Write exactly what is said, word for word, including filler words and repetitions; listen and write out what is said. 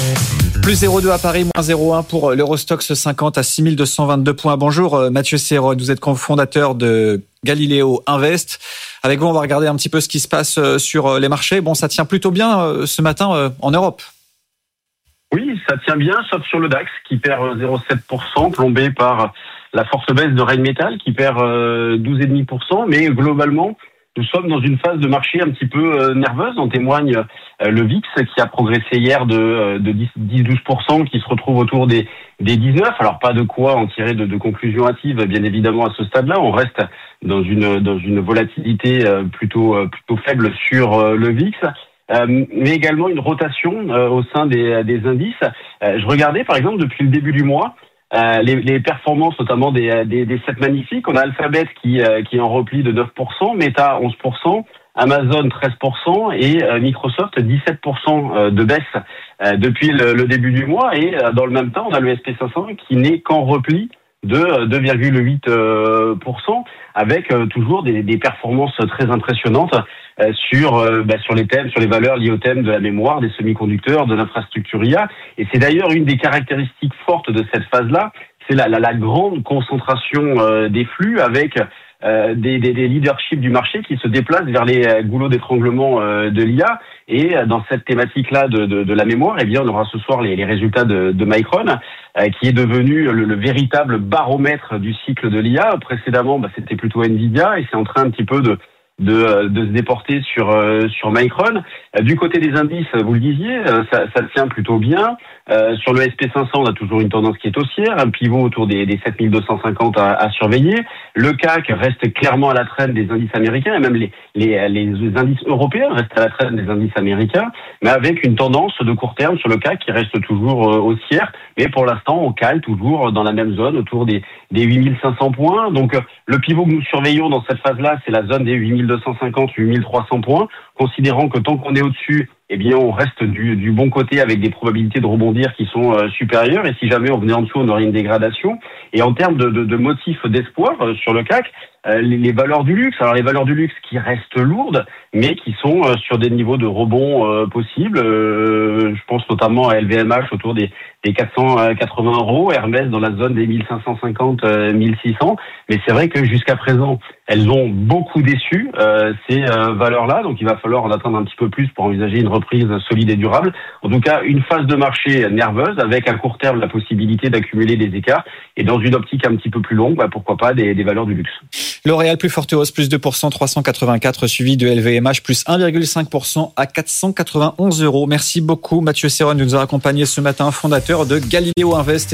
Plus zéro virgule deux à Paris, moins zéro virgule un pour l'Eurostoxx cinquante à six mille deux cent vingt-deux points. Bonjour Mathieu Ceyron, vous êtes cofondateur de Galileo Invest. Avec vous, on va regarder un petit peu ce qui se passe sur les marchés. Bon, ça tient plutôt bien ce matin en Europe. Oui, ça tient bien, sauf sur le DAX qui perd zéro virgule sept pour cent, plombé par la forte baisse de Rheinmetall qui perd douze virgule cinq pour cent. Mais globalement, nous sommes dans une phase de marché un petit peu nerveuse. En témoigne le V I X qui a progressé hier de, de dix à douze pour cent, qui se retrouve autour des, des dix-neuf. Alors pas de quoi en tirer de, de conclusions hâtives, bien évidemment, à ce stade-là. On reste dans une, dans une volatilité plutôt, plutôt faible sur le V I X. Euh, mais également une rotation euh, au sein des, des indices. Euh, je regardais par exemple depuis le début du mois euh, les, les performances notamment des, des, des sept magnifiques. On a Alphabet qui, euh, qui est en repli de neuf pour cent, Meta onze pour cent, Amazon treize pour cent et euh, Microsoft dix-sept pour cent de baisse euh, depuis le, le début du mois. Et euh, dans le même temps, on a le S and P cinq cents qui n'est qu'en repli de deux virgule huit pour cent, avec euh, toujours des, des performances très impressionnantes euh, sur euh, bah, sur les thèmes, sur les valeurs liées au thème de la mémoire, des semi-conducteurs, de l'infrastructure I A. Et c'est d'ailleurs une des caractéristiques fortes de cette phase-là, c'est la, la, la grande concentration euh, des flux avec euh, des, des, des leaderships du marché qui se déplacent vers les euh, goulots d'étranglement euh, de l'I A. Et euh, dans cette thématique-là de, de, de la mémoire, eh bien, on aura ce soir les, les résultats de, de Micron, euh, qui est devenu le, le véritable baromètre du cycle de l'I A. Précédemment, bah, c'était plutôt Nvidia, et c'est en train un petit peu de de, de se déporter sur euh, sur Micron. Euh, du côté des indices, vous le disiez, euh, ça, ça tient plutôt bien. Euh, sur le S and P cinq cents, on a toujours une tendance qui est haussière, un pivot autour des, des sept mille deux cent cinquante à, à surveiller. Le C A C reste clairement à la traîne des indices américains, et même les, les, les indices européens restent à la traîne des indices américains, mais avec une tendance de court terme sur le C A C qui reste toujours euh, haussière. Mais pour l'instant, on cale toujours dans la même zone, autour des, des huit mille cinq cents points. Donc, euh, le pivot que nous surveillons dans cette phase-là, c'est la zone des huit mille deux cent cinquante, huit mille trois cents points, considérant que tant qu'on est au-dessus, eh bien, on reste du, du bon côté avec des probabilités de rebondir qui sont euh, supérieures. Et si jamais on venait en dessous, on aurait une dégradation. Et en termes de, de, de motifs d'espoir euh, sur le C A C, euh, les, les valeurs du luxe, alors les valeurs du luxe qui restent lourdes, mais qui sont euh, sur des niveaux de rebond euh, possibles. Euh, je pense notamment à L V M H autour des, des quatre cent quatre-vingts euros, Hermès dans la zone des mille cinq cent cinquante, mille six cents. Mais c'est vrai que jusqu'à présent, elles ont beaucoup déçu euh, ces euh, valeurs-là. Donc il va falloir en attendre un petit peu plus pour envisager une reprise solide et durable. En tout cas, une phase de marché nerveuse avec à court terme la possibilité d'accumuler des écarts. Et dans une optique un petit peu plus longue, bah, pourquoi pas des, des valeurs du luxe. L'Oréal, plus forte hausse, plus deux pour cent, trois cent quatre-vingt-quatre, suivi de L V M H, plus un virgule cinq pour cent à quatre cent quatre-vingt-onze euros. Merci beaucoup Mathieu Ceyron de nous avoir accompagnés ce matin, fondateur de Galileo Invest.